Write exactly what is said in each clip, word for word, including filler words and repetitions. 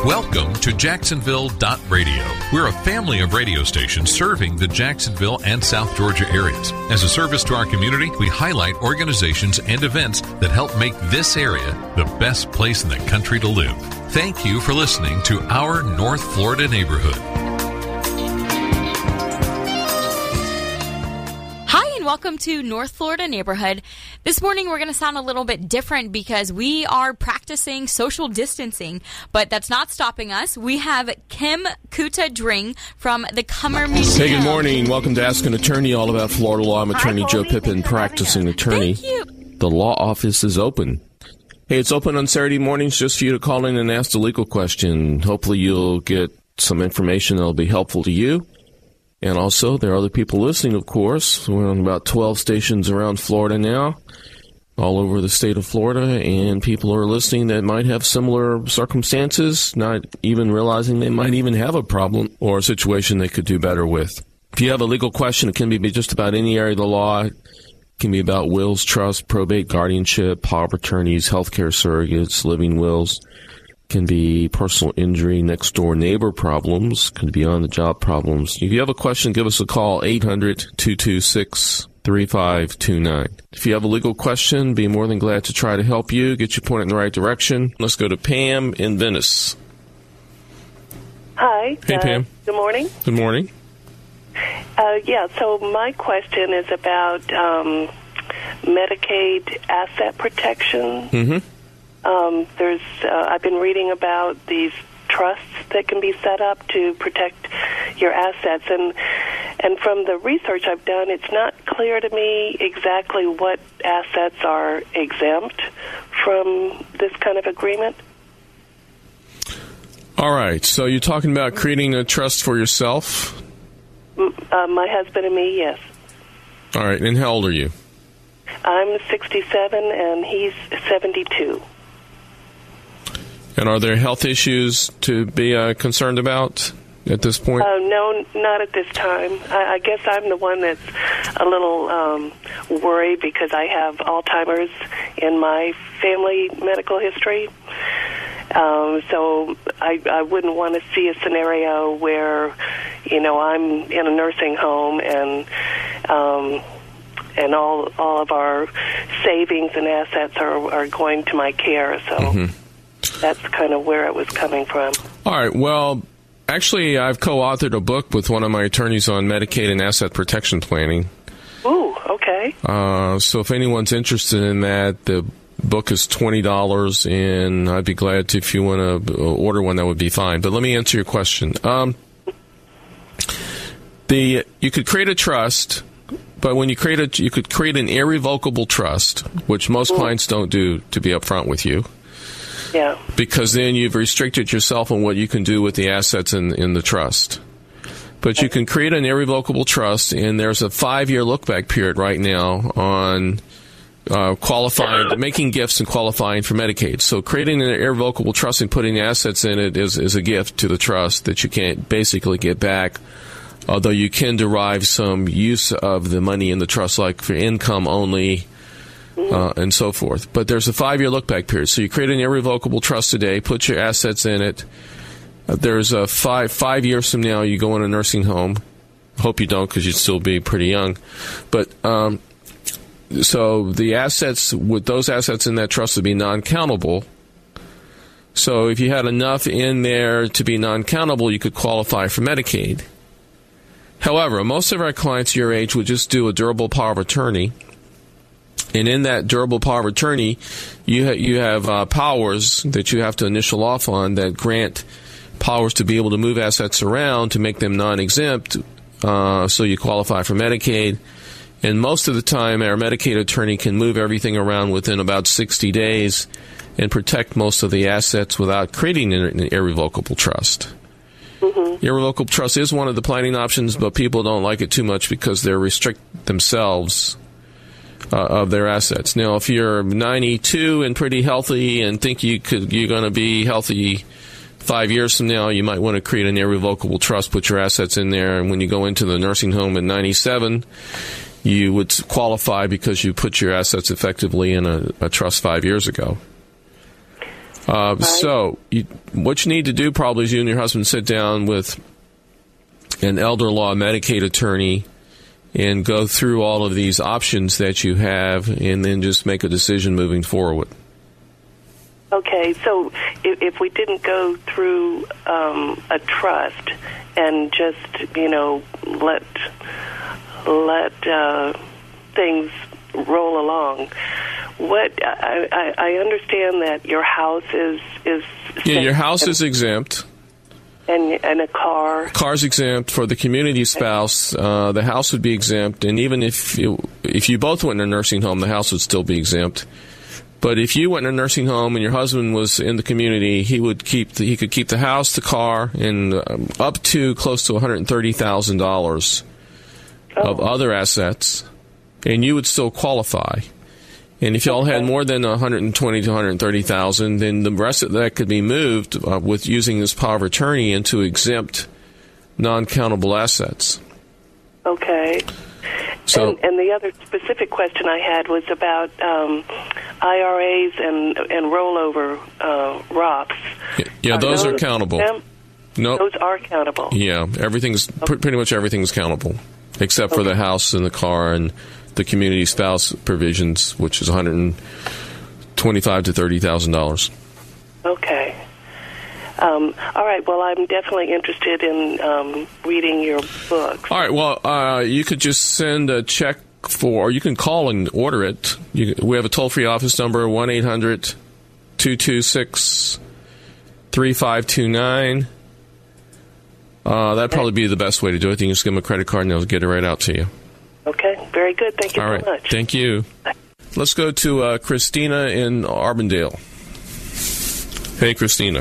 Welcome to Jacksonville dot radio. We're a family of radio stations serving the Jacksonville and South Georgia areas. As a service to our community, we highlight organizations and events that help make this area the best place in the country to live. Thank you for listening to Our North Florida Neighborhood. Welcome to North Florida Neighborhood. This morning we're going to sound a little bit different because we are practicing social distancing, but that's not stopping us. We have Kim Kuta-Dring from the Cummer Museum. Hey, good morning. Welcome to Ask an Attorney, all about Florida law. I'm Attorney Hi, Joe Pippin, practicing attorney. Thank you. The law office is open. Hey, it's open on Saturday mornings just for you to call in and ask a legal question. Hopefully you'll get some information that will be helpful to you. And also, there are other people listening, of course. We're on about twelve stations around Florida now, all over the state of Florida, and people are listening that might have similar circumstances, not even realizing they might even have a problem or a situation they could do better with. If you have a legal question, it can be just about any area of the law. It can be about wills, trust, probate, guardianship, power of attorneys, healthcare surrogates, living wills. Can be personal injury, next door neighbor problems, can be on the job problems. If you have a question, give us a call, eight hundred, two two six, three five two nine. If you have a legal question, be more than glad to try to help you, get you pointed in the right direction. Let's go to Pam in Venice. Hi. Hey, uh, Pam. Good morning. Good morning. Uh, yeah, so my question is about um, Medicaid asset protection. Mm-hmm. Um, there's, uh, I've been reading about these trusts that can be set up to protect your assets, and and from the research I've done, it's not clear to me exactly what assets are exempt from this kind of agreement. All right, so you're talking about creating a trust for yourself? Uh, my husband and me, yes. All right, and how old are you? I'm sixty-seven, and he's seventy-two. And are there health issues to be uh, concerned about at this point? Uh, no, not at this time. I, I guess I'm the one that's a little um, worried because I have Alzheimer's in my family medical history. Um, so I, I wouldn't want to see a scenario where, you know, I'm in a nursing home and um, and all all of our savings and assets are, are going to my care. So. Mm-hmm. That's kind of where it was coming from. All right. Well, actually, I've co-authored a book with one of my attorneys on Medicaid and asset protection planning. Ooh, okay. Uh, so if anyone's interested in that, the book is twenty dollars, and I'd be glad to, if you want to order one, that would be fine. But let me answer your question. Um, the you could create a trust, but when you create a, you could create an irrevocable trust, which most Ooh. clients don't do, to be upfront with you. Yeah. Because then you've restricted yourself on what you can do with the assets in, in the trust. But you can create an irrevocable trust, and there's a five-year look-back period right now on uh, qualifying, making gifts and qualifying for Medicaid. So creating an irrevocable trust and putting assets in it is, is a gift to the trust that you can't basically get back, although you can derive some use of the money in the trust, like for income only, Uh, and so forth. But there's a five-year look-back period. So you create an irrevocable trust today, put your assets in it. Uh, there's a five five years from now, you go in a nursing home. Hope you don't, because you'd still be pretty young. But um, so the assets, with those assets in that trust, would be non-countable. So if you had enough in there to be non-countable, you could qualify for Medicaid. However, most of our clients your age would just do a durable power of attorney. And in that durable power of attorney, you ha- you have uh, powers that you have to initial off on that grant powers to be able to move assets around to make them non-exempt, uh, so you qualify for Medicaid. And most of the time, our Medicaid attorney can move everything around within about sixty days and protect most of the assets without creating an, an irrevocable trust. Mm-hmm. Irrevocable trust is one of the planning options, but people don't like it too much because they restrict themselves Uh, of their assets. Now, if you're ninety-two and pretty healthy and think you could, you're going to be healthy five years from now, you might want to create an irrevocable trust, put your assets in there, and when you go into the nursing home at ninety-seven, you would qualify because you put your assets effectively in a, a trust five years ago. Uh, right. So you, what you need to do probably is you and your husband sit down with an elder law Medicaid attorney and go through all of these options that you have, and then just make a decision moving forward. Okay, so if, if we didn't go through um, a trust and just, you know, let let uh, things roll along, what I, I, I understand that your house is is yeah, your house and, is exempt. And, and a car. Car's exempt. For the community spouse, uh, the house would be exempt. And even if you, if you both went in a nursing home, the house would still be exempt. But if you went in a nursing home and your husband was in the community, he would keep the, he could keep the house, the car, and um, up to close to one hundred thirty thousand dollars oh. of other assets, and you would still qualify. And if y'all okay. had more than one hundred twenty to one hundred thirty thousand, then the rest of that could be moved uh, with using this power of attorney into exempt, non-countable assets. Okay. So, and, and the other specific question I had was about um, I R As and and rollover uh, R O Ps. Yeah, yeah are those, those are countable. Them? No, Those are countable. Yeah, everything's pr- pretty much everything's countable, except okay. for the house and the car and the community spouse provisions, which is one hundred twenty-five to thirty thousand dollars. Okay. Um, all right. Well, I'm definitely interested in um, reading your books. All right. Well, uh, you could just send a check for, or you can call and order it. You, we have a toll-free office number, one eight hundred two two six three five two nine. Uh, that'd probably be the best way to do it. You can just give them a credit card and they'll get it right out to you. Okay. Very good. Thank you All so right. much. Thank you. Bye. Let's go to uh, Christina in Arbondale. Hey, Christina.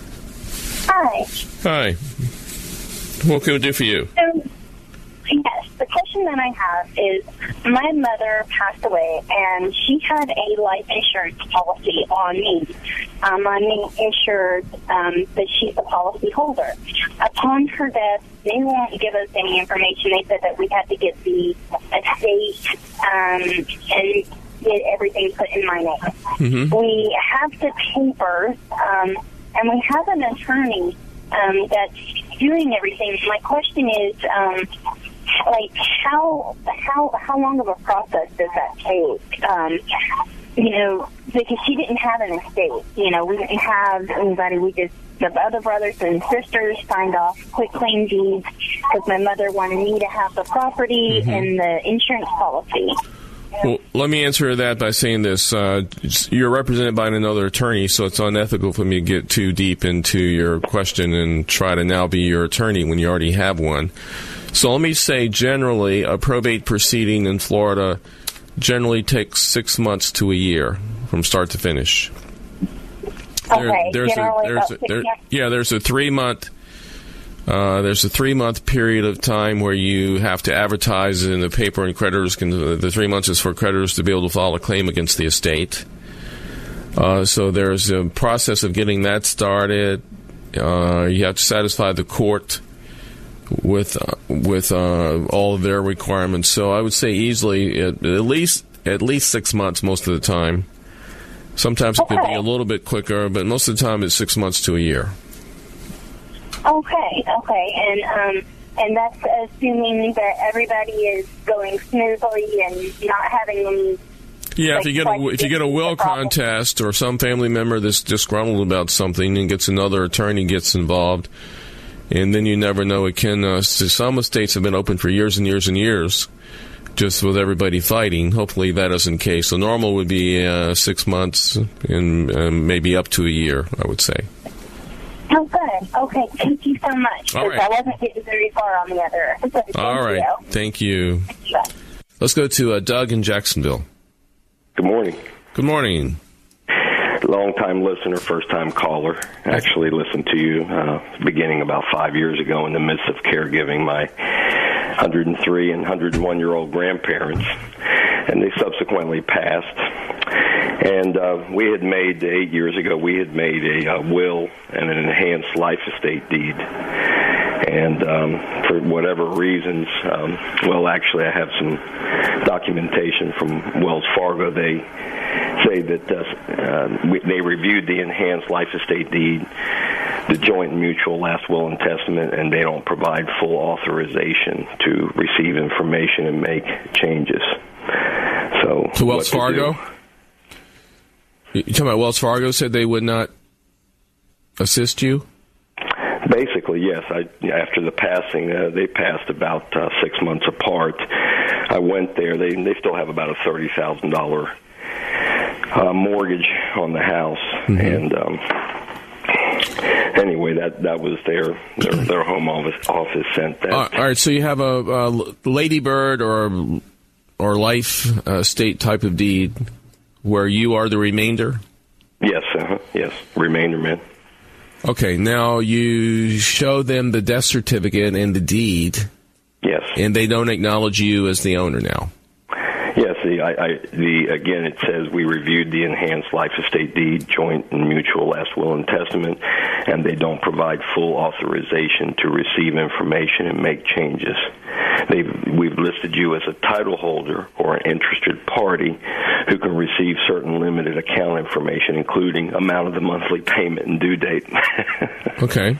Hi. Hi. What can we do for you? Um, yes, the question that I have is, my mother passed away, and she had a life insurance policy on me. Um, I'm insured, um, but she's the policy holder. Upon her death, they won't give us any information. They said that we had to get the estate um, and get everything put in my name. Mm-hmm. We have the papers, um, and we have an attorney um, that's doing everything. My question is, um, like, how how how long of a process does that take? Um, you know, because she didn't have an estate. You know, we didn't have anybody. We just, the other brothers and sisters signed off quick claim deeds because my mother wanted me to have the property mm-hmm. and the insurance policy. Well, let me answer that by saying this. Uh, you're represented by another attorney, so it's unethical for me to get too deep into your question and try to now be your attorney when you already have one. So let me say generally, a probate proceeding in Florida generally takes six months to a year from start to finish. Okay, there, there's generally a, there's a, there, yeah, there's a three-month Uh, there's a three-month period of time where you have to advertise in the paper, and creditors can. The three months is for creditors to be able to file a claim against the estate. Uh, so there's a process of getting that started. Uh, you have to satisfy the court with uh, with uh, all of their requirements. So I would say easily at, at least at least six months most of the time. Sometimes it okay. could be a little bit quicker, but most of the time it's six months to a year. Okay, okay, and um, and that's assuming that everybody is going smoothly and not having any. Yeah, like, if you get a, if you get a will contest or some family member that's disgruntled about something and gets another attorney gets involved, and then you never know. It can. Uh, some estates have been open for years and years and years, just with everybody fighting. Hopefully that isn't the case. So normal would be uh, six months and uh, maybe up to a year, I would say. Oh, good. Okay, thank you so much. All right. I wasn't getting very far on the other. So thank All right. You. Thank you. Thank you. Let's go to uh, Doug in Jacksonville. Good morning. Good morning. Long-time listener, first-time caller. Actually listened to you uh, beginning about five years ago in the midst of caregiving my one hundred three and one hundred one-year-old grandparents, and they subsequently passed. And uh, we had made, eight years ago, we had made a uh, will and an enhanced life estate deed. And um, for whatever reasons, um, well, actually I have some documentation from Wells Fargo. They say that uh, uh, we, they reviewed the enhanced life estate deed, the joint and mutual last will and testament, and they don't provide full authorization to receive information and make changes. So, to Wells Fargo? You talking about Wells Fargo said they would not assist you? Basically, yes. I, after the passing, uh, they passed about uh, six months apart. I went there. They they still have about a thirty thousand dollar uh, mortgage on the house, mm-hmm. and um, anyway, that that was their their, their home office office sent that. All right. So you have a, a Ladybird or or life uh, estate type of deed where you are the remainder. Yes. Uh-huh. Yes. Remainder man. Okay, now you show them the death certificate and the deed. Yes. And they don't acknowledge you as the owner now. Yes, the, I, I, the again, it says we reviewed the enhanced life estate deed, joint and mutual last will and testament, and they don't provide full authorization to receive information and make changes. They've, we've listed you as a title holder or an interested party who can receive certain limited account information, including amount of the monthly payment and due date. Okay.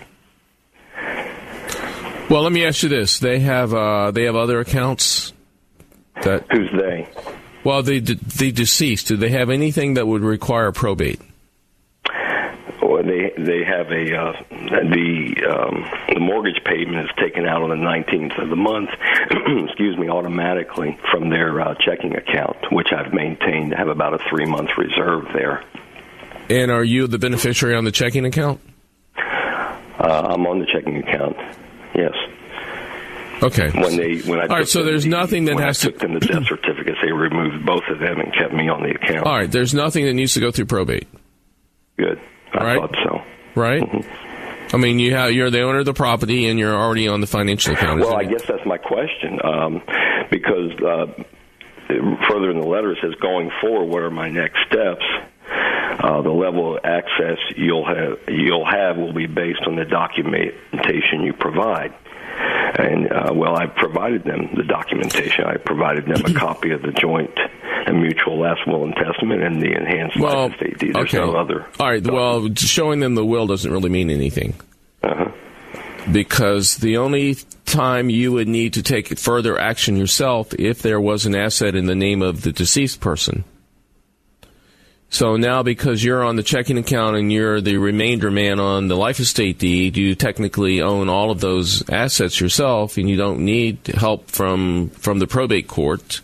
Well, let me ask you this: They have uh, they have other accounts. That, Who's they? Well, the the deceased. Do they have anything that would require probate? Well, they they have a uh, the um, the mortgage payment is taken out on the nineteenth of the month. excuse me, automatically from their uh, checking account, which I've maintained. I have about a three month reserve there. And are you the beneficiary on the checking account? Uh, I'm on the checking account. Yes. Okay. When they when I all right, so there's the, nothing that when has I took to them the death certificates, they removed both of them and kept me on the account. All right, there's nothing that needs to go through probate. Good. I all right. thought so. Right. Mm-hmm. I mean, you have you're the owner of the property and you're already on the financial account. Well, I it? guess that's my question um, because uh, further in the letter it says going forward, what are my next steps? Uh, the level of access you'll have you'll have will be based on the documentation you provide. And, uh, well, I provided them the documentation. I provided them a copy of the joint and mutual last will and testament and the enhanced well, life estate deed. There's okay. no other. All right, well, showing them the will doesn't really mean anything. Uh-huh. Because the only time you would need to take further action yourself if there was an asset in the name of the deceased person. So now because you're on the checking account and you're the remainder man on the life estate deed, you technically own all of those assets yourself and you don't need help from from the probate court.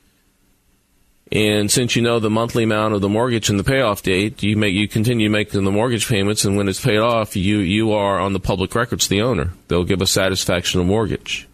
And since you know the monthly amount of the mortgage and the payoff date, you make you continue making the mortgage payments, and when it's paid off, you, you are on the public records the owner. They'll give a satisfaction of mortgage.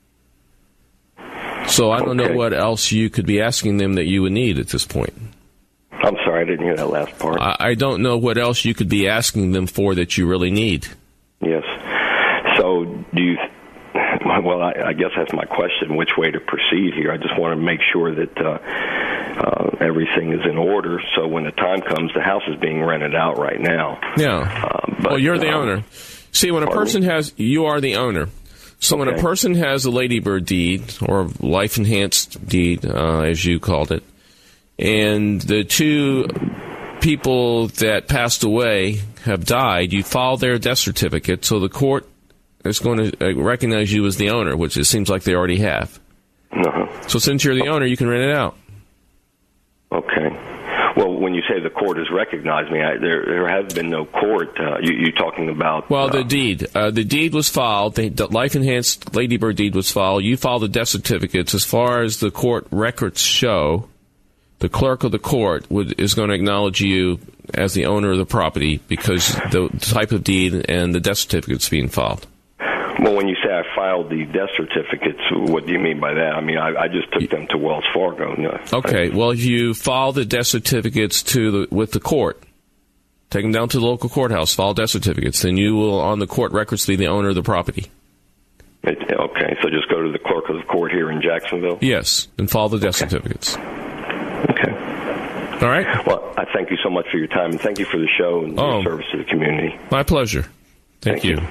So I don't okay. know what else you could be asking them that you would need at this point. I'm sorry, I didn't hear that last part. I, I don't know what else you could be asking them for that you really need. Yes. So do you... Well, I, I guess that's my question, which way to proceed here. I just want to make sure that uh, uh, everything is in order, so when the time comes, the house is being rented out right now. Yeah. Uh, but, well, you're the um, owner. See, when a person has... You are the owner. So okay. when a person has a Ladybird deed, or life-enhanced deed, uh, as you called it, and the two people that passed away have died, you file their death certificate, so the court is going to recognize you as the owner, which it seems like they already have. Uh-huh. So since you're the owner, you can rent it out. Okay. Well, when you say the court has recognized me, I, there there has been no court. Uh, you, you're talking about... Well, uh, the deed. Uh, the deed was filed. The, the life-enhanced Ladybird deed was filed. You filed the death certificates. As far as the court records show, the clerk of the court would, is going to acknowledge you as the owner of the property because the type of deed and the death certificates being filed. Well, when you say I filed the death certificates, what do you mean by that? I mean, I, I just took them to Wells Fargo. No, okay, I, well, if you file the death certificates to the, with the court, take them down to the local courthouse, file death certificates, then you will, on the court records, be the owner of the property. It, okay, so just go to the clerk of the court here in Jacksonville? Yes, and file the death okay. certificates. Okay. All right. Well, I thank you so much for your time, and thank you for the show and oh, your service to the community. My pleasure. Thank, thank you. you.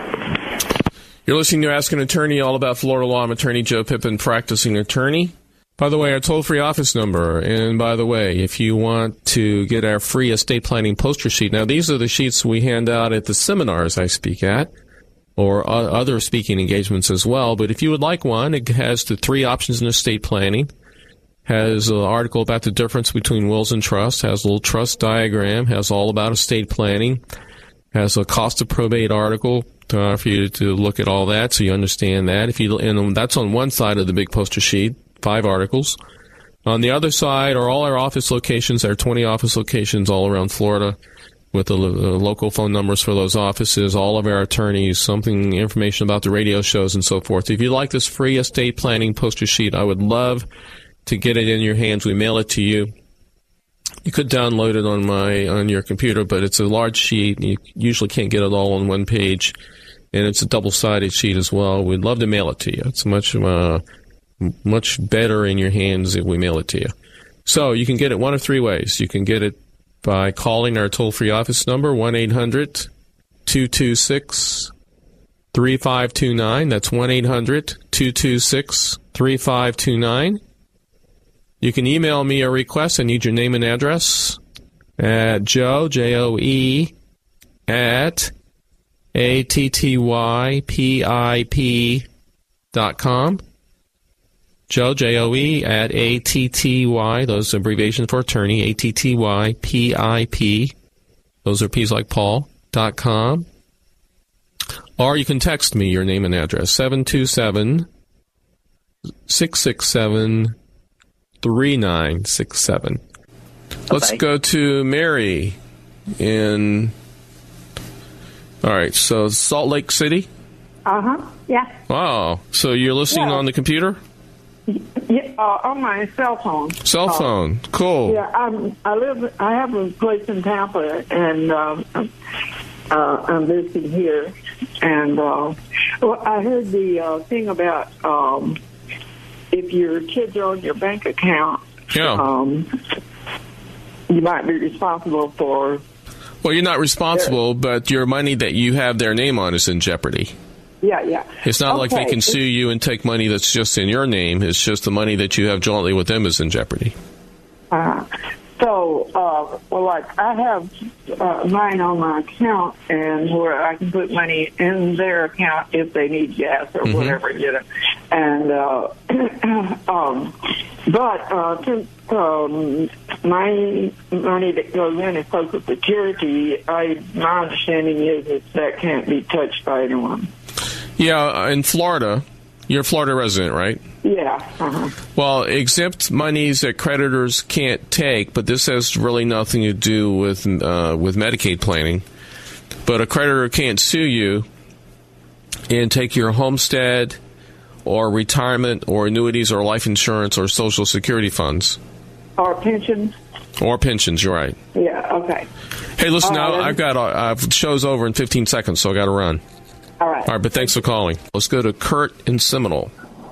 You're listening to Ask an Attorney, all about Florida law. I'm attorney Joe Pippin, practicing attorney. By the way, our toll-free office number, and by the way, if you want to get our free estate planning poster sheet, now these are the sheets we hand out at the seminars I speak at, or other speaking engagements as well, but if you would like one, it has the three options in estate planning, has an article about the difference between wills and trusts, has a little trust diagram, has all about estate planning, has a cost of probate article uh, for you to look at all that so you understand that. If you, and that's on one side of the big poster sheet. Five articles. On the other side are all our office locations. There are twenty office locations all around Florida with the, the local phone numbers for those offices, all of our attorneys, something, information about the radio shows and so forth. If you like this free estate planning poster sheet, I would love to get it in your hands. We mail it to you. You could download it on my on your computer, but it's a large sheet. You usually can't get it all on one page, and it's a double-sided sheet as well. We'd love to mail it to you. It's much uh, much better in your hands if we mail it to you. So you can get it one of three ways. You can get it by calling our toll-free office number, one eight hundred two two six three five two nine. That's one eight hundred two two six three five two nine. You can email me a request. I need your name and address at Joe, J O E, at A T T Y P I P dot com. Joe, J O E, at A T T Y, those are abbreviations for attorney, A T T Y P I P, those are P's like Paul, dot com. Or you can text me your name and address, seven two seven, six six seven, three nine six seven. Let's Okay. go to Mary in, all right, so Salt Lake City? Uh-huh, yeah. Wow, so you're listening Yeah. on the computer? Yeah, uh, on my cell phone. Cell Uh, phone, cool. Yeah, I'm, I live. I have a place in Tampa, and um, uh, I'm visiting here. And uh, well, I heard the uh, thing about um, if your kids are on your bank account, Yeah. um, you might be responsible for. Well, you're not responsible, but your money that you have their name on is in jeopardy. Yeah, yeah. It's not like they Okay. can sue you and take money that's just in your name. It's just the money that you have jointly with them is in jeopardy. Uh, so, uh, well, like I have uh, mine on my account, and where I can put money in their account if they need gas or Mhm. whatever, you know. And uh, um, but uh, since um, my money that goes in is Social Security, I my understanding is that that can't be touched by anyone. Yeah, in Florida, you're a Florida resident, right? Yeah. Uh-huh. Well, exempt monies that creditors can't take, but this has really nothing to do with uh, with Medicaid planning. But a creditor can't sue you and take your homestead or retirement or annuities or life insurance or Social Security funds. Or pensions. Or pensions, you're right. Yeah. Okay. Hey, listen, All now right. I've got uh, I've show's over in fifteen seconds, so I got to run. All right. All right, but thanks for calling. Let's go to Kurt in Seminole.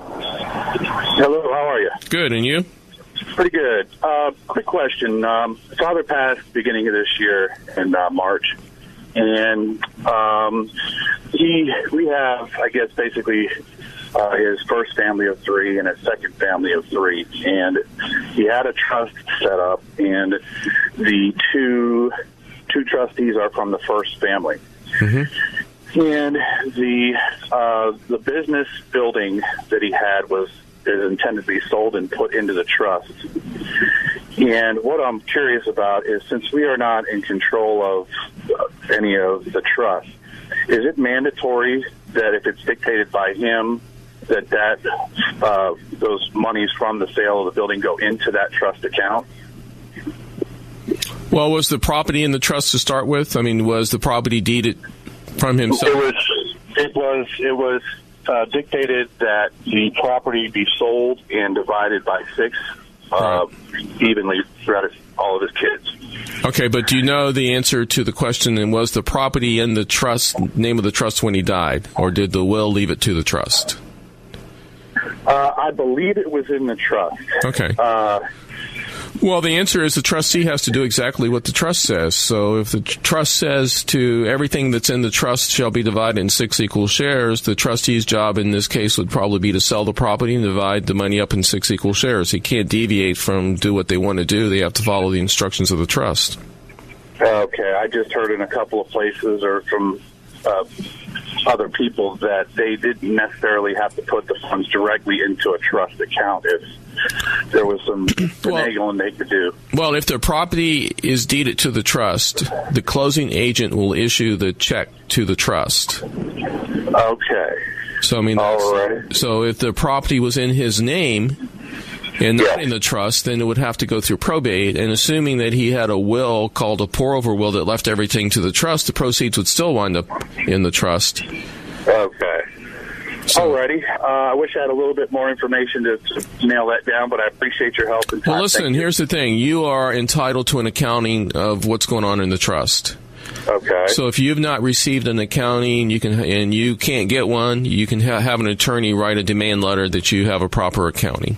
Hello, how are you? Good, and you? Pretty good. Uh, quick question. Um, father passed beginning of this year in uh, March, and um, he we have, I guess, basically uh, his first family of three and his second family of three, and he had a trust set up, and the two two trustees are from the first family. Mm-hmm. And the uh, the business building that he had was is intended to be sold and put into the trust. And what I'm curious about is, since we are not in control of uh, any of the trust, is it mandatory that if it's dictated by him, that that uh, those monies from the sale of the building go into that trust account? Well, was the property in the trust to start with? I mean, was the property deeded from himself? It was. It was. It was uh, dictated that the property be sold and divided by six uh, evenly throughout his, all of his kids. Okay, but do you know the answer to the question? And was the property in the trust name of the trust when he died, or did the will leave it to the trust? Uh, I believe it was in the trust. Okay. Uh, Well, the answer is the trustee has to do exactly what the trust says. So if the trust says to everything that's in the trust shall be divided in six equal shares, the trustee's job in this case would probably be to sell the property and divide the money up in six equal shares. He can't deviate from do what they want to do. They have to follow the instructions of the trust. Okay, I just heard in a couple of places or from uh, other people that they didn't necessarily have to put the funds directly into a trust account if there was some finagling well, they could do. Well, if the property is deeded to the trust, the closing agent will issue the check to the trust. Okay. So, I mean, all right. So if the property was in his name and not yeah. in the trust, then it would have to go through probate. And assuming that he had a will called a pour-over will that left everything to the trust, the proceeds would still wind up in the trust. Okay. So, Alrighty. Uh, I wish I had a little bit more information to, to nail that down, but I appreciate your help and time. Well, listen, here's the thing. You are entitled to an accounting of what's going on in the trust. Okay. So if you've not received an accounting, you can, and you can't get one, you can ha- have an attorney write a demand letter that you have a proper accounting.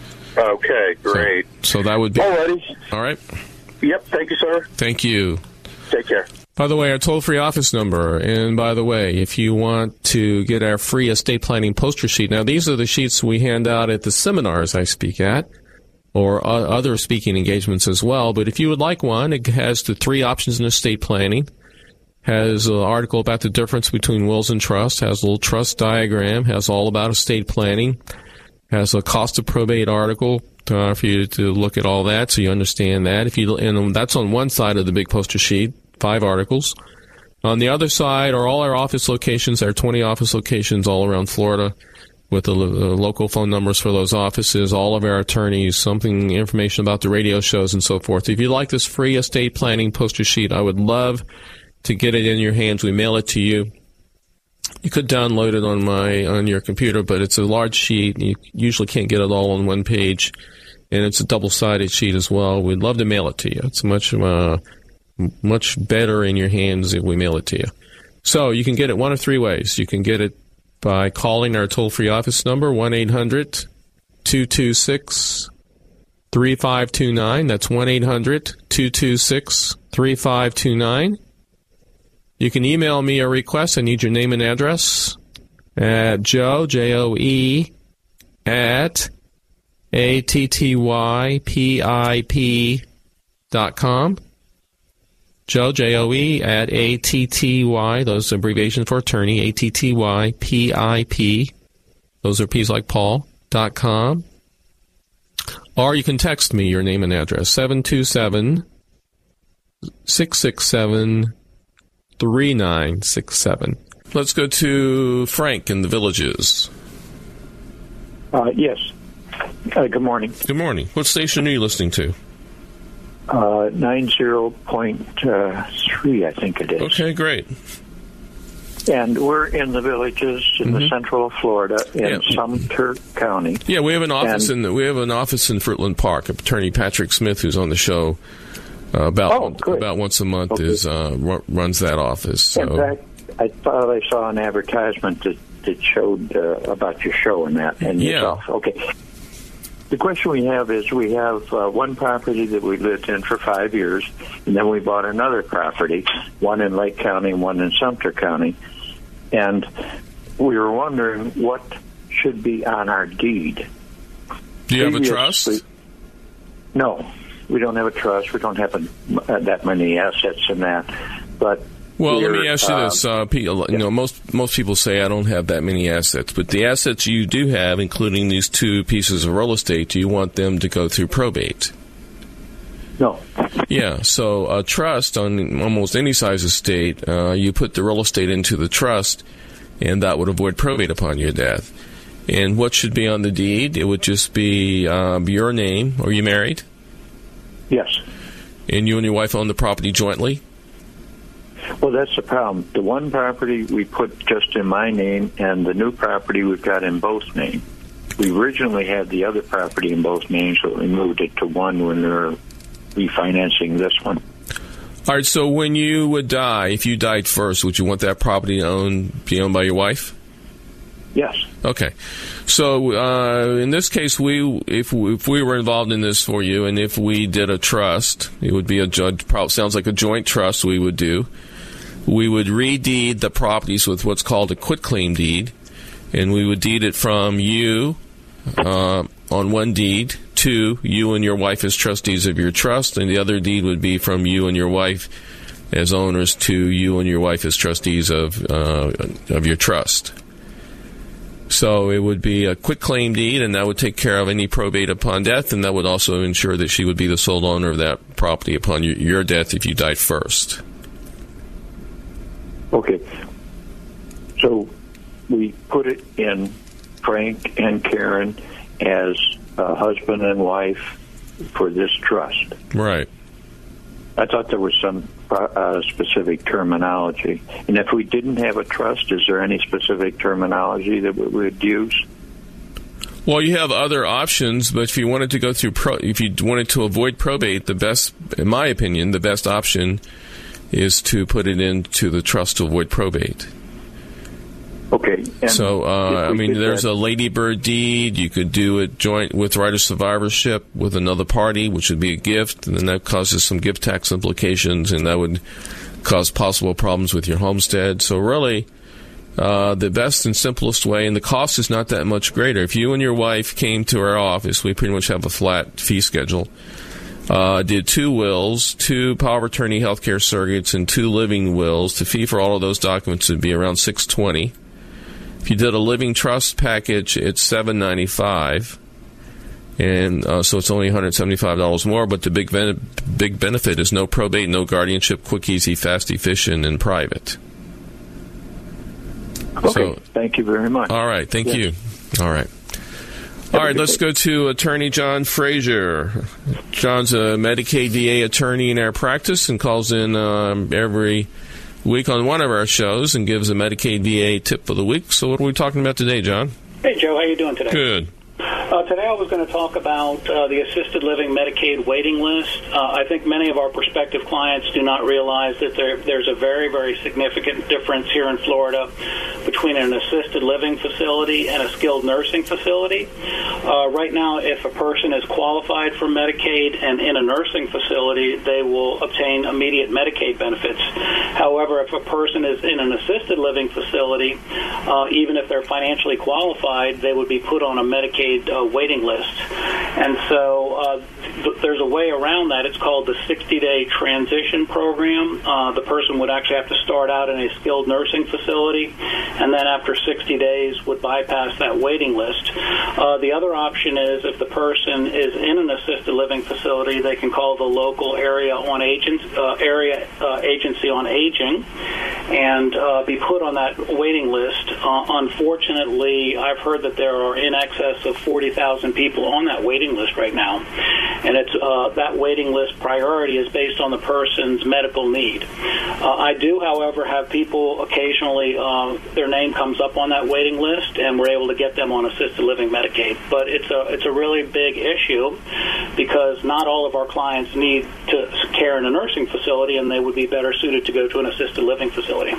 Okay, great. So, so that would be... Alrighty. All right. Yep, thank you, sir. Thank you. Take care. By the way, our toll-free office number, and by the way, if you want to get our free estate planning poster sheet, now these are the sheets we hand out at the seminars I speak at, or uh, other speaking engagements as well, but if you would like one, it has the three options in estate planning, has an article about the difference between wills and trusts, has a little trust diagram, has all about estate planning, has a cost of probate article uh, for you to look at all that so you understand that. If you and that's on one side of the big poster sheet. Five articles. On the other side are all our office locations. There are twenty office locations all around Florida with the lo- local phone numbers for those offices, all of our attorneys, something, information about the radio shows and so forth. If you like this free estate planning poster sheet, I would love to get it in your hands. We mail it to you. You could download it on my on your computer, but it's a large sheet. You usually can't get it all on one page, and it's a double-sided sheet as well. We'd love to mail it to you. It's much... Uh, much better in your hands if we mail it to you. So you can get it one of three ways. You can get it by calling our toll-free office number, one eight hundred two two six three five two nine. That's one eight hundred two two six three five two nine. You can email me a request. I need your name and address at Joe, J O E, at A T T Y P I P dot com. Joe, J O E, at A T T Y, those are abbreviations for attorney, A T T Y P I P, those are P's like Paul, dot com. Or you can text me your name and address, seven two seven, six six seven, three nine six seven. Let's go to Frank in the Villages. Uh, yes. Uh, good morning. Good morning. What station are you listening to? Uh, ninety point three, I think it is. Okay, great. And we're in the Villages in mm-hmm. the central of Florida in yeah. Sumter County. Yeah, we have an office and, in the, we have an office in Fruitland Park. Attorney Patrick Smith, who's on the show uh, about oh, about once a month, okay. is uh, r- runs that office. So. In fact, I thought I saw an advertisement that, that showed uh, about your show and that and yeah. yourself. Okay. The question we have is we have uh, one property that we lived in for five years, and then we bought another property, one in Lake County and one in Sumter County. And we were wondering what should be on our deed. Do you have a trust? No, we don't have a trust. We don't have a, uh, that many assets in that. But well, let me ask you uh, this. Uh, you know, most most people say I don't have that many assets, but the assets you do have, including these two pieces of real estate, do you want them to go through probate? No. Yeah, so a trust on almost any size estate, uh, you put the real estate into the trust, and that would avoid probate upon your death. And what should be on the deed? It would just be um, your name. Are you married? Yes. And you and your wife own the property jointly? Well, that's the problem. The one property we put just in my name, and the new property we've got in both names. We originally had the other property in both names, but we moved it to one when we were refinancing this one. All right, so when you would die, if you died first, would you want that property owned, be owned by your wife? Yes. Okay. So uh, in this case, we if we, if we were involved in this for you, and if we did a trust, it would be a judge. Probably sounds like a joint trust. We would do. We would redeed the properties with what's called a quitclaim deed, and we would deed it from you uh, on one deed to you and your wife as trustees of your trust, and the other deed would be from you and your wife as owners to you and your wife as trustees of uh, of your trust. So it would be a quitclaim deed, and that would take care of any probate upon death, and that would also ensure that she would be the sole owner of that property upon your, your death if you died first. Okay. So we put it in Frank and Karen as a husband and wife for this trust. Right. I thought there was some uh, specific terminology. And if we didn't have a trust, is there any specific terminology that we would use? Well, you have other options, but if you wanted to go through, pro- if you wanted to avoid probate, the best, in my opinion, the best option is to put it into the trust to avoid probate. Okay. And so, uh, I mean, there's that- a ladybird deed. You could do it joint with right of survivorship with another party, which would be a gift, and then that causes some gift tax implications, and that would cause possible problems with your homestead. So really, uh, the best and simplest way, and the cost is not that much greater. If you and your wife came to our office, we pretty much have a flat fee schedule. Uh, did two wills, two power of attorney healthcare surrogates, and two living wills. The fee for all of those documents would be around six hundred twenty dollars. If you did a living trust package, it's seven hundred ninety-five dollars, and uh, so it's only one hundred seventy-five dollars more. But the big ben- big benefit is no probate, no guardianship, quick, easy, fast, efficient, and private. Okay. So, thank you very much. All right. Thank yes. you. All right. All right, let's go to Attorney John Frazier. John's a Medicaid D A attorney in our practice and calls in um, every week on one of our shows and gives a Medicaid D A tip of the week. So what are we talking about today, John? Hey, Joe. How you doing today? Good. Uh, today I was going to talk about uh, the assisted living Medicaid waiting list. Uh, I think many of our prospective clients do not realize that there, there's a very, very significant difference here in Florida between an assisted living facility and a skilled nursing facility. Uh, right now, if a person is qualified for Medicaid and in a nursing facility, they will obtain immediate Medicaid benefits. However, if a person is in an assisted living facility, uh, even if they're financially qualified, they would be put on a Medicaid uh, waiting list. And so uh, th- there's a way around that. It's called the sixty-day transition program. Uh, the person would actually have to start out in a skilled nursing facility, and then after sixty days would bypass that waiting list. Uh, the other option is if the person is in an assisted living facility, they can call the local area on agent, uh, area uh, agency on aging and uh, be put on that waiting list. Uh, unfortunately, I've heard that there are in excess of forty thousand people on that waiting list right now, and it's uh, that waiting list priority is based on the person's medical need. Uh, I do, however, have people occasionally, uh, their name comes up on that waiting list, and we're able to get them on assisted living Medicaid. But it's a it's a really big issue because not all of our clients need to care in a nursing facility, and they would be better suited to go to an assisted living facility.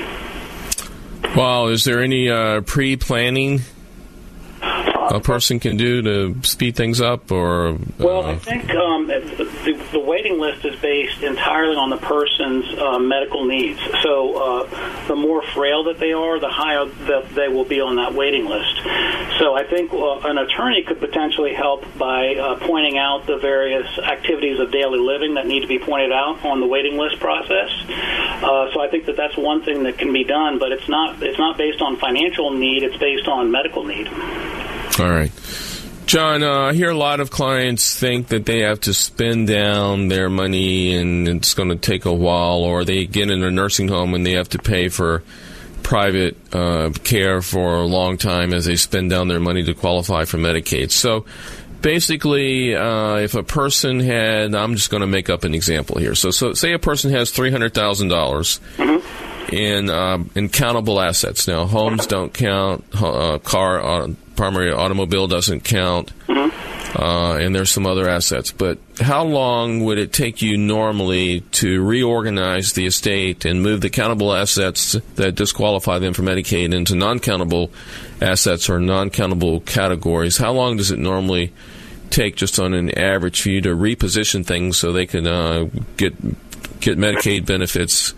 Wow, is there any uh, pre-planning a person can do to speed things up, or? Uh, well, I think um, the, the waiting list is based entirely on the person's uh, medical needs. So uh, the more frail that they are, the higher that they will be on that waiting list. So I think uh, an attorney could potentially help by uh, pointing out the various activities of daily living that need to be pointed out on the waiting list process. Uh, so I think that that's one thing that can be done, but it's not it's not based on financial need. It's based on medical need. All right. John, uh, I hear a lot of clients think that they have to spend down their money and it's going to take a while, or they get in a nursing home and they have to pay for private uh, care for a long time as they spend down their money to qualify for Medicaid. So basically, uh, if a person had, I'm just going to make up an example here. So, so say a person has three hundred thousand dollars mm-hmm. in, uh, in countable assets. Now, homes don't count, uh, car, uh, primary automobile doesn't count. Mm-hmm. uh, and there's some other assets. But how long would it take you normally to reorganize the estate and move the countable assets that disqualify them for Medicaid into non-countable assets or non-countable categories? How long does it normally take, just on an average, for you to reposition things so they can uh, get get Medicaid benefits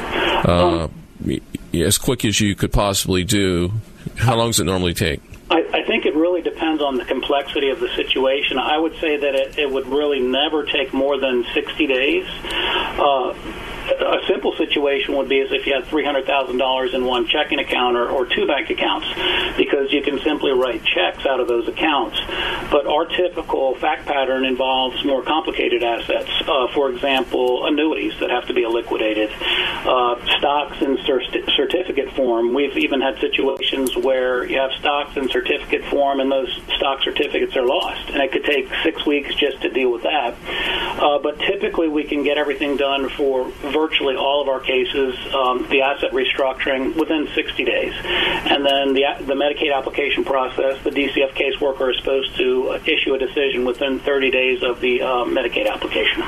uh, as quick as you could possibly do? How long does it normally take? I, I think it really depends on the complexity of the situation. I would say that it, it would really never take more than sixty days. Uh, a simple situation would be as if you had three hundred thousand dollars in one checking account or, or two bank accounts, because you can simply write checks out of those accounts. But our typical fact pattern involves more complicated assets. Uh, for example, annuities that have to be liquidated, uh, stocks in cer- certificate form. We've even had situations where you have stocks in certificate form and those stock certificates are lost, and it could take six weeks just to deal with that. Uh, but typically we can get everything done for virtually all of our cases, um, the asset restructuring, within sixty days. And then the, the Medicaid application process, the D C F caseworker is supposed to issue a decision within thirty days of the uh, Medicaid application.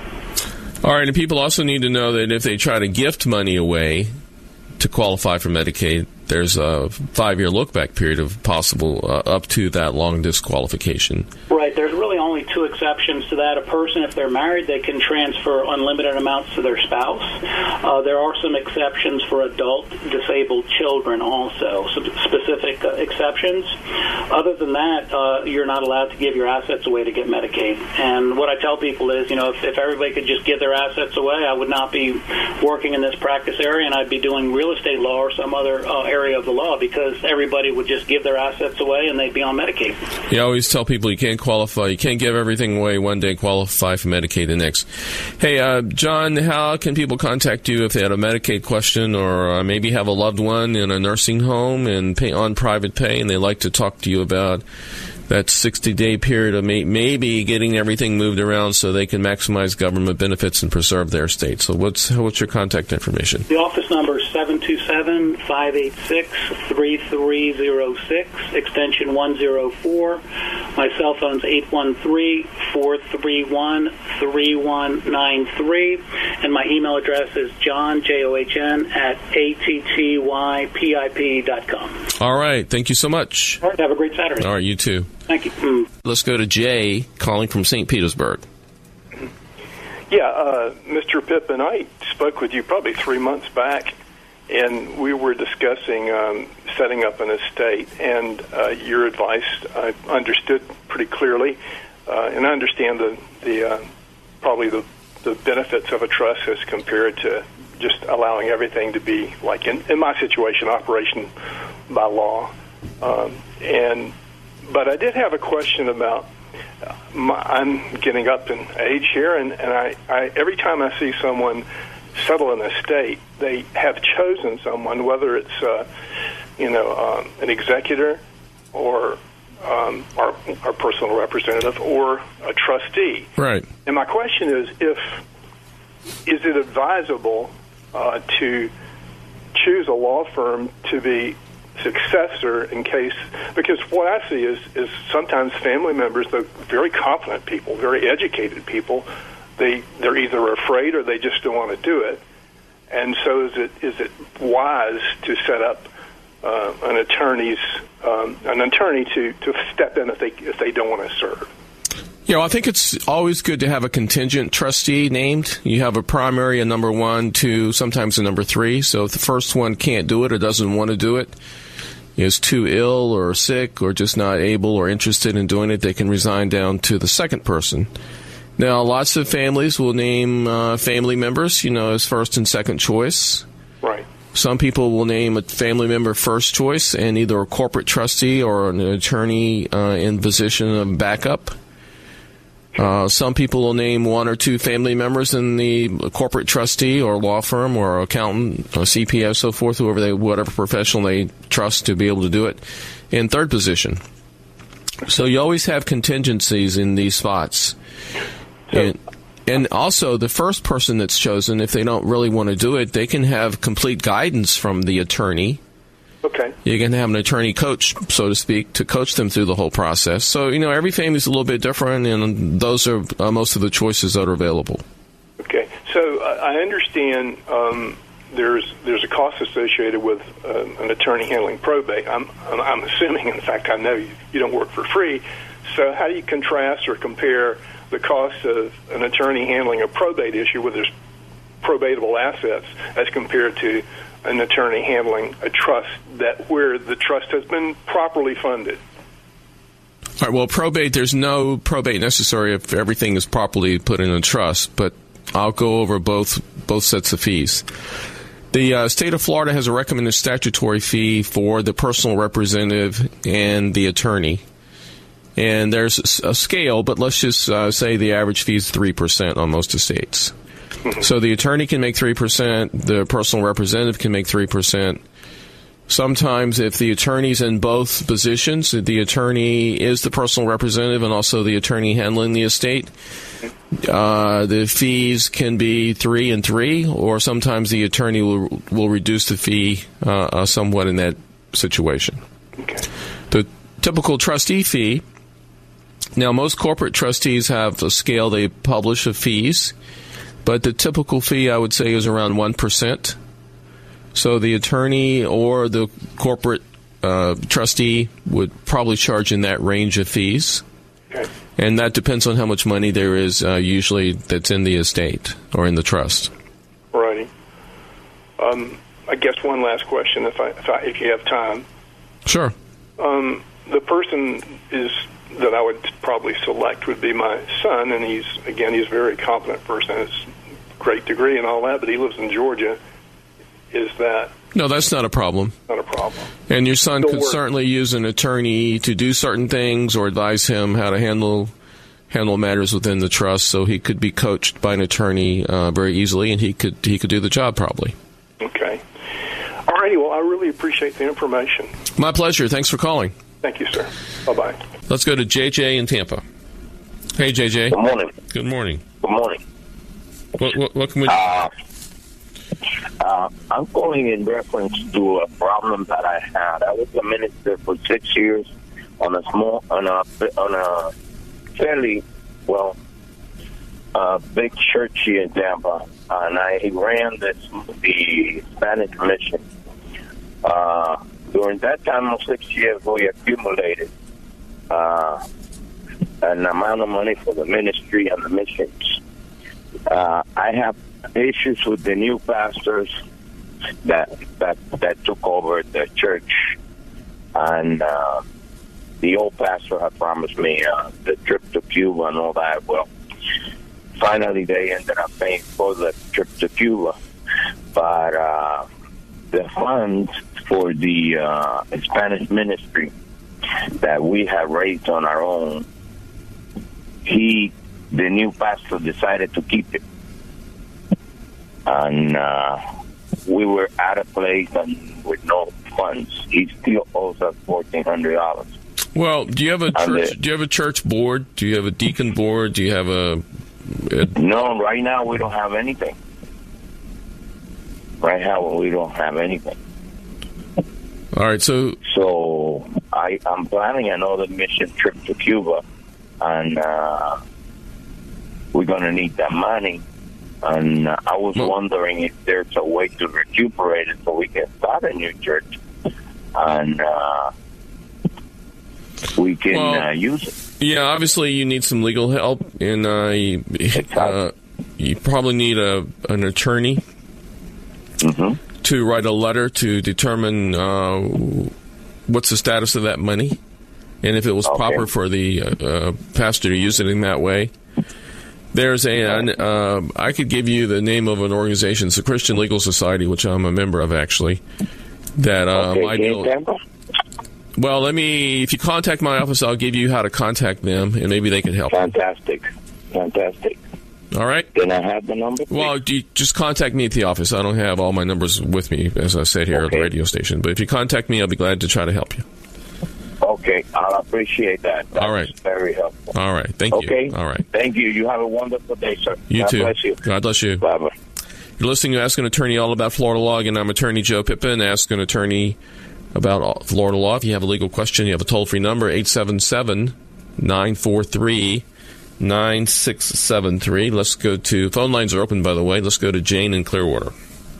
All right, and people also need to know that if they try to gift money away to qualify for Medicaid, there's a five-year look-back period of possible uh, up to that long disqualification. Right. There's really only two exceptions to that. A person, if they're married, they can transfer unlimited amounts to their spouse. Uh, there are some exceptions for adult disabled children also, some specific uh, exceptions. Other than that, uh, you're not allowed to give your assets away to get Medicaid. And what I tell people is, you know, if, if everybody could just give their assets away, I would not be working in this practice area, and I'd be doing real estate law or some other uh, area of the law, because everybody would just give their assets away and they'd be on Medicaid. You always tell people you can't qualify, you can't give everything away one day, qualify for Medicaid the next. Hey, uh, John, how can people contact you if they had a Medicaid question, or uh, maybe have a loved one in a nursing home and pay on private pay, and they'd like to talk to you about that sixty-day period of may- maybe getting everything moved around so they can maximize government benefits and preserve their state? So what's what's your contact information? The office number is seven two seven, five eight six, three three zero six, extension one oh four. My cell phone's eight one three, four three one, three one nine three. And my email address is john, J O H N, at A T T Y P I P dot com. All right. Thank you so much. All right. Have a great Saturday. All right. You too. Thank you. Mm. Let's go to Jay, calling from Saint Petersburg. Yeah, uh, Mister Pippin, I spoke with you probably three months back, and we were discussing um, setting up an estate, and uh, your advice I understood pretty clearly, uh, and I understand the, the uh, probably the, the benefits of a trust as compared to just allowing everything to be, like in, in my situation, operation by law. Um, and But I did have a question about, uh, my, I'm getting up in age here, and, and I, I every time I see someone settle an estate, they have chosen someone, whether it's, uh, you know, um, an executor or um, our, our personal representative or a trustee. Right. And my question is, if is it advisable uh, to choose a law firm to be successor in case, because what I see is, is sometimes family members, they're very competent people, very educated people, they, they're either afraid or they just don't want to do it. And so is it is it wise to set up uh, an attorney's um, an attorney to, to step in if they if they don't want to serve? Yeah, well, I think it's always good to have a contingent trustee named. You have a primary, a number one, two, sometimes a number three. So if the first one can't do it or doesn't want to do it, is too ill or sick or just not able or interested in doing it, they can resign down to the second person. Now, lots of families will name uh, family members, you know, as first and second choice. Right. Some people will name a family member first choice and either a corporate trustee or an attorney uh, in position of backup. Uh, some people will name one or two family members in the corporate trustee or law firm or accountant or C P A, so forth, whoever they, whatever professional they trust to be able to do it, in third position. So you always have contingencies in these spots. And, and also, the first person that's chosen, if they don't really want to do it, they can have complete guidance from the attorney Okay. You can have an attorney coach, so to speak, to coach them through the whole process. So, you know, every family is a little bit different, and those are uh, most of the choices that are available. Okay. So uh, I understand um, there's there's a cost associated with uh, an attorney handling probate. I'm, I'm I'm assuming, in fact, I know you, you don't work for free. So how do you contrast or compare the cost of an attorney handling a probate issue with his probatable assets as compared to an attorney handling a trust that where the trust has been properly funded? All right, well, probate, there's no probate necessary if everything is properly put in a trust, but I'll go over both both sets of fees. The uh, state of Florida has a recommended statutory fee for the personal representative and the attorney. And there's a scale, but let's just uh, say the average fee is three percent on most estates. So the attorney can make three percent, the personal representative can make three percent. Sometimes if the attorney's in both positions, the attorney is the personal representative and also the attorney handling the estate, uh, the fees can be three and three, or sometimes the attorney will, will reduce the fee uh, uh, somewhat in that situation. Okay. The typical trustee fee, now most corporate trustees have a scale they publish of fees, but the typical fee, I would say, is around one percent. So the attorney or the corporate uh, trustee would probably charge in that range of fees. Okay. And that depends on how much money there is uh, usually that's in the estate or in the trust. Righty. Um, I guess one last question, if I, if, I, if you have time. Sure. Um, the person is that I would probably select would be my son, and he's, again, he's a very competent person, has a great degree and all that, but he lives in Georgia. Is that... No, that's not a problem. Not a problem. And your son Still could work. certainly use an attorney to do certain things or advise him how to handle handle matters within the trust, so he could be coached by an attorney uh, very easily, and he could he could do the job probably. Okay. All righty. Well, I really appreciate the information. My pleasure. Thanks for calling. Thank you, sir. Bye-bye. Let's go to J J in Tampa. Hey, J J. Good morning. Good morning. Good morning. What, what, what can we... Uh, uh, I'm calling in reference to a problem that I had. I was a minister for six years on a small, on a, on a fairly, well, uh, big church here in Tampa, and I ran this, the Spanish mission. Uh, during that time of six years, we accumulated uh, an amount of money for the ministry and the missions. Uh, I have issues with the new pastors that that that took over the church, and uh, the old pastor had promised me uh, the trip to Cuba and all that. Well, finally they ended up paying for the trip to Cuba, but uh, the funds for the uh, Spanish ministry that we have raised on our own, he, the new pastor, decided to keep it. And uh, we were at a place and with no funds. He still owes us fourteen hundred dollars. Well, do you have a church? Do you have a church board? Do you have a deacon board? Do you have a? a no, right now we don't have anything. Right now we don't have anything. All right, so so I, I'm planning another mission trip to Cuba, and uh, we're gonna need that money. And uh, I was well, wondering if there's a way to recuperate it so we can start a new church, and uh, we can well, uh, use it. Yeah, obviously you need some legal help, and uh, you, uh, you probably need a an attorney mm-hmm. to write a letter to determine uh, what's the status of that money, and if it was okay. proper for the uh, uh, pastor to use it in that way. There's a, an, uh, I could give you the name of an organization. It's the Christian Legal Society, which I'm a member of, actually. That uh, okay, might be. Well, let me. If you contact my office, I'll give you how to contact them, and maybe they can help. Fantastic, fantastic. All right. Can I have the number? Please? Well, you just contact me at the office. I don't have all my numbers with me, as I said here okay. at the radio station. But if you contact me, I'll be glad to try to help you. Okay, I'll appreciate that. That's all right. Very helpful. All right. Thank okay. you. All right. Thank you. You have a wonderful day, sir. You God too. bless you. God bless you. Bye-bye. You're listening to Ask an Attorney all about Florida law, and I'm Attorney Joe Pippin. Ask an Attorney about Florida law. If you have a legal question, you have a toll-free number, eight seven seven, nine four three, nine six seven three. Let's go to, phone lines are open, by the way. Let's go to Jane in Clearwater.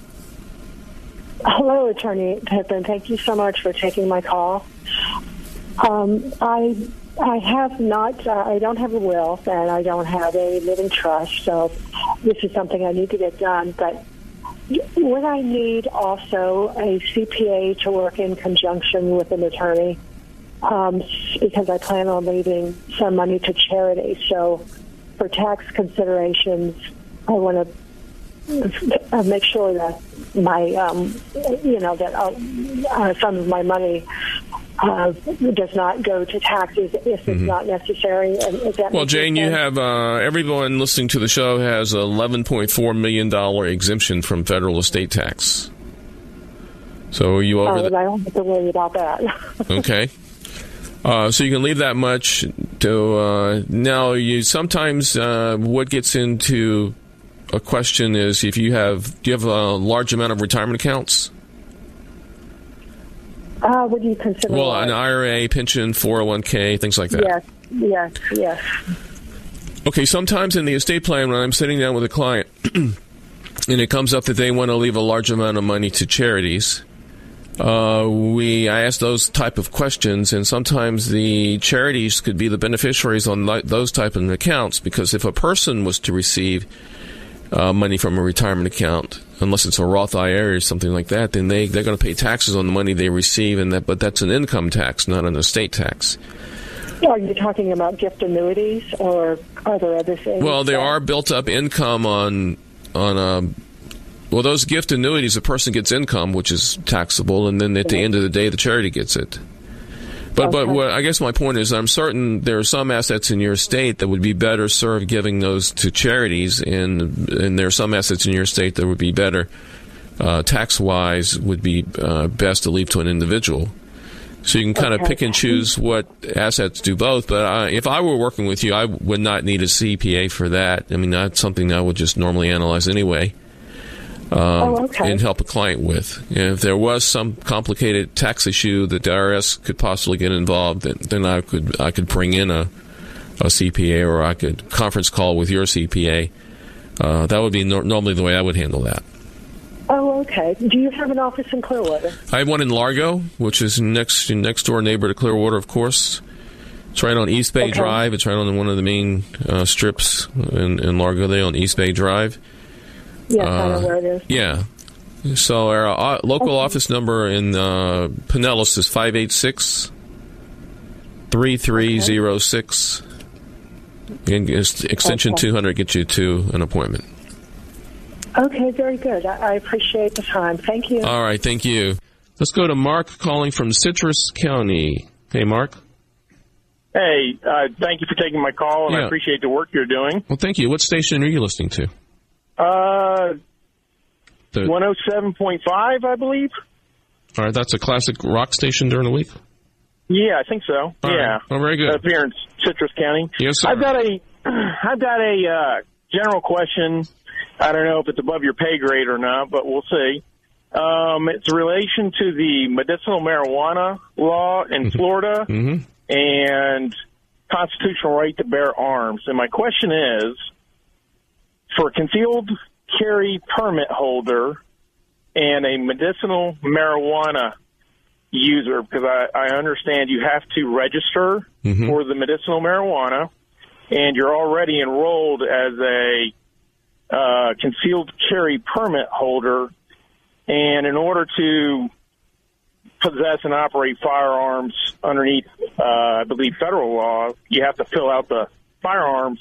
Hello, Attorney Pippin. Thank you so much for taking my call. Um, I I have not, uh, I don't have a will, and I don't have a living trust, so this is something I need to get done. But would I need also a C P A to work in conjunction with an attorney? Um, because I plan on leaving some money to charity. So for tax considerations, I want to make sure that my, um, you know, that uh, some of my money uh, does not go to taxes if it's mm-hmm. not necessary. Is that well, Jane, sense? You have, uh, everyone listening to the show has an eleven point four million dollars exemption from federal estate tax. So are you over oh, that? I don't have to worry about that. Okay. Uh, so you can leave that much to, uh, now you sometimes, uh, what gets into a question is if you have, do you have a large amount of retirement accounts? Uh, what do you consider? Well, large? An I R A, pension, four oh one k, things like that. Yes, yes, yes. Okay, sometimes in the estate plan when I'm sitting down with a client and it comes up that they want to leave a large amount of money to charities, Uh, we I ask those type of questions, and sometimes the charities could be the beneficiaries on li- those type of accounts, because if a person was to receive uh, money from a retirement account, unless it's a Roth I R A or something like that, then they, they're going to pay taxes on the money they receive, and that, but that's an income tax, not an estate tax. Are you talking about gift annuities, or are there other things? Well, there are built-up income on on a Well, those gift annuities, a person gets income, which is taxable, and then at the end of the day, the charity gets it. But okay. but what, I guess my point is I'm certain there are some assets in your estate that would be better served giving those to charities, and and there are some assets in your estate that would be better, uh, tax-wise, would be uh, best to leave to an individual. So you can kind okay. of pick and choose what assets do both. But uh, if I were working with you, I would not need a C P A for that. I mean, that's something I would just normally analyze anyway. Um, oh, okay. And help a client with. And if there was some complicated tax issue that the I R S could possibly get involved, then, then I could I could bring in a, a C P A, or I could conference call with your C P A. Uh, that would be no- normally the way I would handle that. Oh, okay. Do you have an office in Clearwater? I have one in Largo, which is next next door neighbor to Clearwater, of course. It's right on East Bay okay. Drive. It's right on one of the main uh, strips in, in Largo. They on East Bay Drive. Yes, uh, I know where it is. Yeah. So our uh, local okay. office number in uh, Pinellas is five eight six, three three zero six. And extension okay. two hundred gets you to an appointment. Okay, very good. I, I appreciate the time. Thank you. All right, thank you. Let's go to Mark calling from Citrus County. Hey, Mark. Hey, uh, thank you for taking my call, and yeah. I appreciate the work you're doing. Well, thank you. What station are you listening to? Uh, the, one oh seven point five, I believe. All right, that's a classic rock station during the week? Yeah, I think so. All yeah. Right. Oh, very good. Up here in Citrus County. Yes, sir. I've got a, I've got a uh, general question. I don't know if it's above your pay grade or not, but we'll see. Um, it's in relation to the medicinal marijuana law in mm-hmm. Florida mm-hmm. and constitutional right to bear arms. And my question is, for a concealed carry permit holder and a medicinal marijuana user, because I, I understand you have to register mm-hmm. for the medicinal marijuana, and you're already enrolled as a uh, concealed carry permit holder, and in order to possess and operate firearms underneath, uh, I believe, federal law, you have to fill out the firearms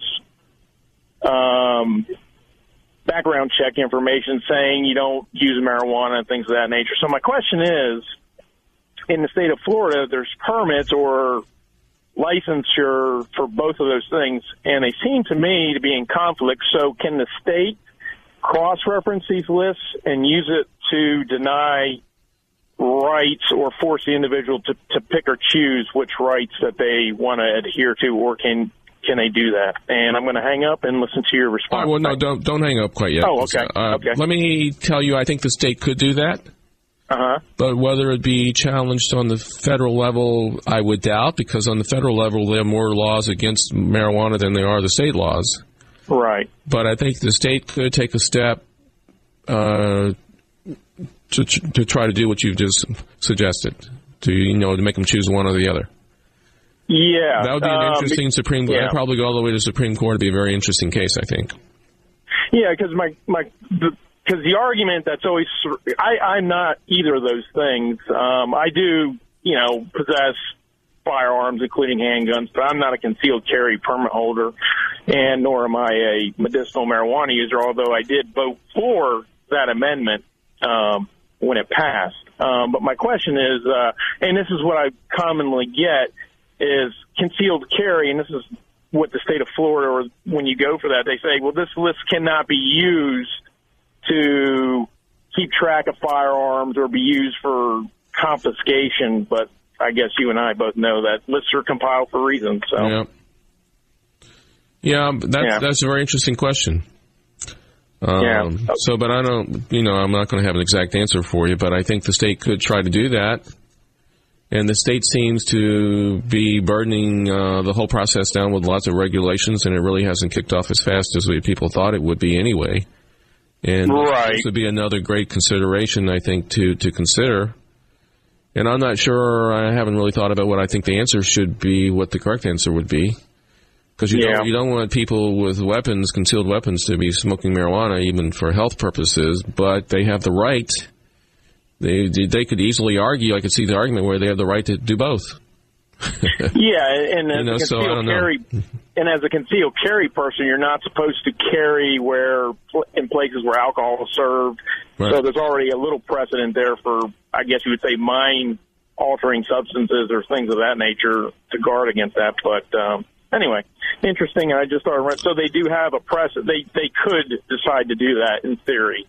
um, background check information saying you don't use marijuana and things of that nature. So my question is, in the state of Florida, there's permits or licensure for both of those things, and they seem to me to be in conflict. So can the state cross-reference these lists and use it to deny rights or force the individual to, to pick or choose which rights that they want to adhere to, or can can they do that? And I'm going to hang up and listen to your response. Oh, well, no, don't don't hang up quite yet. Oh, okay. Uh, okay. Let me tell you, I think the state could do that. Uh-huh. But whether it be challenged on the federal level, I would doubt, because on the federal level, there are more laws against marijuana than there are the state laws. Right. But I think the state could take a step uh, to to try to do what you've just suggested, to you know to make them choose one or the other. Yeah, that would be an um, interesting Supreme Court. yeah. I'd probably go all the way to the Supreme Court. It'd be a very interesting case, I think. Yeah, because my my because the, the argument that's always I I'm not either of those things. Um, I do you know possess firearms, including handguns, but I'm not a concealed carry permit holder, and nor am I a medicinal marijuana user. Although I did vote for that amendment um, when it passed. Um, but my question is, uh, and this is what I commonly get, is concealed carry, and this is what the state of Florida, or when you go for that, they say, well, this list cannot be used to keep track of firearms or be used for confiscation. But I guess you and I both know that lists are compiled for reasons. So. Yeah, yeah, that's, yeah. that's a very interesting question. Um, yeah. So, but I don't, you know, I'm not going to have an exact answer for you, but I think the state could try to do that. And the state seems to be burdening uh, the whole process down with lots of regulations, and it really hasn't kicked off as fast as we people thought it would be anyway. And right. this would be another great consideration, I think, to, to consider. And I'm not sure, I haven't really thought about what I think the answer should be, what the correct answer would be. Because you, yeah. don't, you don't want people with weapons, concealed weapons, to be smoking marijuana, even for health purposes, but they have the right. They they could easily argue, I could see the argument where they have the right to do both. yeah, and as you know, a so I concealed don't carry, know. and as a concealed carry person, you're not supposed to carry where in places where alcohol is served. Right. So there's already a little precedent there for, I guess you would say, mind-altering substances or things of that nature to guard against that. But um, anyway, interesting. I just started. So they do have a precedent. They they could decide to do that in theory.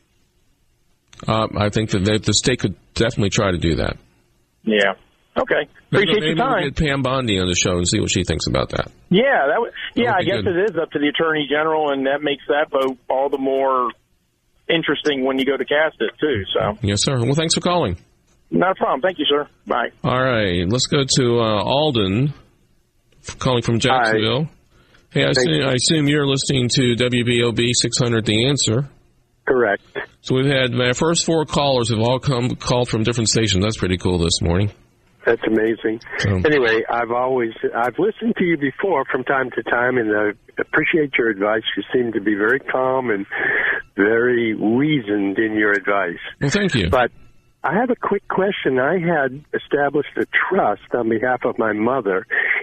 Uh, I think that they, the state could definitely try to do that. Yeah. Okay. Appreciate maybe your time. We'll get Pam Bondi on the show and see what she thinks about that. Yeah, that w- yeah. That would I be guess good. it is up to the Attorney General, and that makes that vote all the more interesting when you go to cast it too. So. Yes, sir. Well, thanks for calling. Not a problem. Thank you, sir. Bye. All right, let's go to uh, Alden, calling from Jacksonville. Hi. Hey, I assume, I assume you're listening to W B O B six hundred, The Answer. Correct. So we've had my first four callers have all come called from different stations. That's pretty cool this morning. That's amazing. So. Anyway, I've always I've listened to you before from time to time, and I appreciate your advice. You seem to be very calm and very reasoned in your advice. Well, thank you. But I have a quick question. I had established a trust on behalf of my mother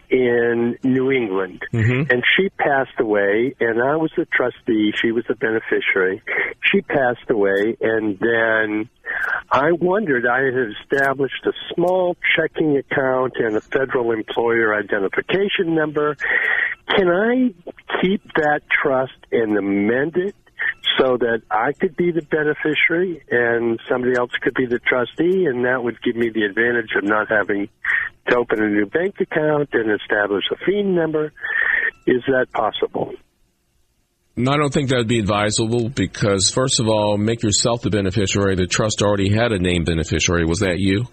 in New England, mm-hmm. and she passed away, and I was the trustee. She was the beneficiary. She passed away, and then I wondered, I had established a small checking account and a federal employer identification number. Can I keep that trust and amend it so that I could be the beneficiary and somebody else could be the trustee, and that would give me the advantage of not having to open a new bank account and establish a F I N number? Is that possible? No, I don't think that would be advisable because, first of all, make yourself the beneficiary. The trust already had a named beneficiary. Was that you?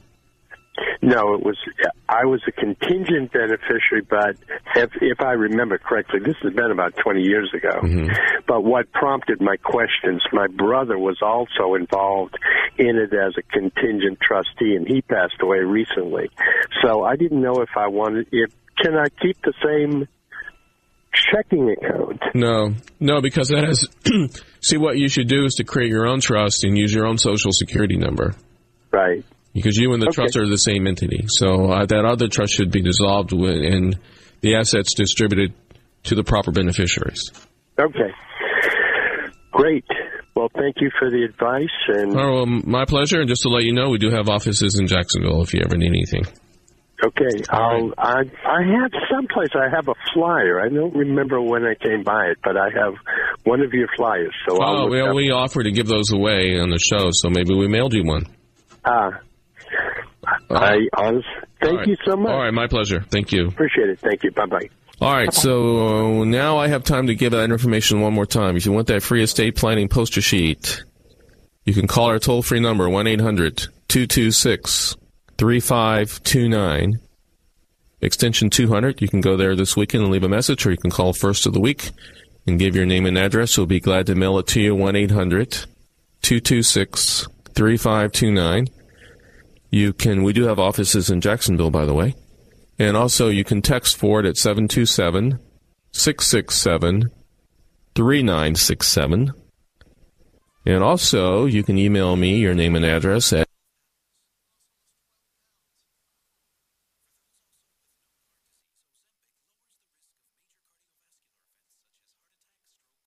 No, it was. I was a contingent beneficiary, but if, if I remember correctly, this has been about twenty years ago. Mm-hmm. But what prompted my questions, my brother was also involved in it as a contingent trustee, and he passed away recently. So I didn't know if I wanted, if, can I keep the same checking account? No, no, because that has, see, what you should do is to create your own trust and use your own social security number. Right. Because you and the Okay. trust are the same entity. So uh, that other trust should be dissolved with, and the assets distributed to the proper beneficiaries. Okay. Great. Well, thank you for the advice. And Oh, well, my pleasure. And just to let you know, we do have offices in Jacksonville if you ever need anything. Okay, I'll, I I have someplace. I have a flyer. I don't remember when I came by it, but I have one of your flyers. So I'll Oh, look well, up. we offer to give those away on the show, so maybe we mailed you one. Ah, I honest. Thank right. you so much. All right, my pleasure. Thank you. Appreciate it. Thank you. Bye bye. All right, so uh, now I have time to give that information one more time. If you want that free estate planning poster sheet, you can call our toll-free number, one eight hundred two two six, three five two nine. Extension two hundred. You can go there this weekend and leave a message, or you can call first of the week and give your name and address. We'll be glad to mail it to you, one eight hundred, two two six, three five two nine. You can, we do have offices in Jacksonville, by the way. And also you can text for it at seven two seven, six six seven, three nine six seven. And also you can email me your name and address at